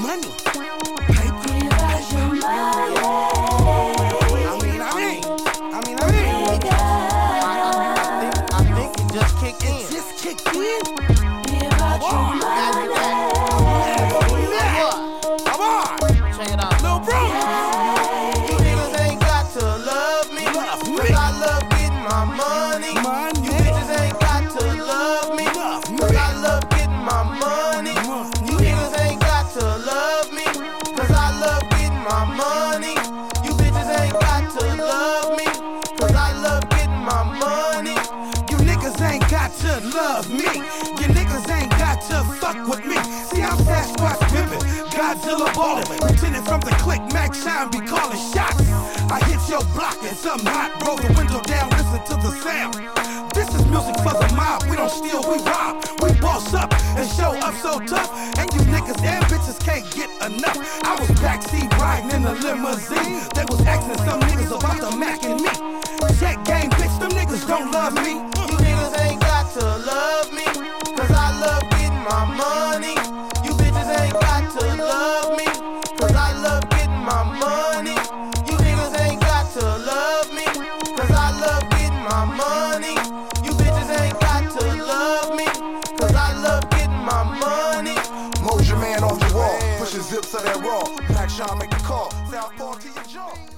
money. Paper. I think it just kicked in. It just kicked in? Come on. Check it out. Lil' bro. You niggas ain't got to love me. Cause I love getting my money. You bitches ain't got to love me. Cause I love getting my money. You niggas ain't got to love me. Cause I love getting my money. You bitches ain't got to love me. Cause I love getting my money. You niggas ain't got to love me. You niggas ain't got to fuck with me. See, I'm Sasquatch pimpin', Godzilla ballin', lieutenant from the clique, Max Shine be calling shots. I hit your block and something hot, roll the window down, listen to the sound. This is music for the mob, we don't steal, we rob. We boss up and show up so tough, and you niggas and bitches can't get enough. I was backseat riding in a limousine. They was asking some niggas about the Mac and me. Check game, bitch, them niggas don't love me. You niggas ain't got to love me. Cause I love getting my money. You bitches ain't got to love me. Cause I love getting my money. You niggas ain't got to love me. Cause I love getting my money. You bitches ain't got to love me. Cause I love getting my money. Mojo man off the wall, pushing zips of that raw. Black Sean make a call, Southpaw to your jaw.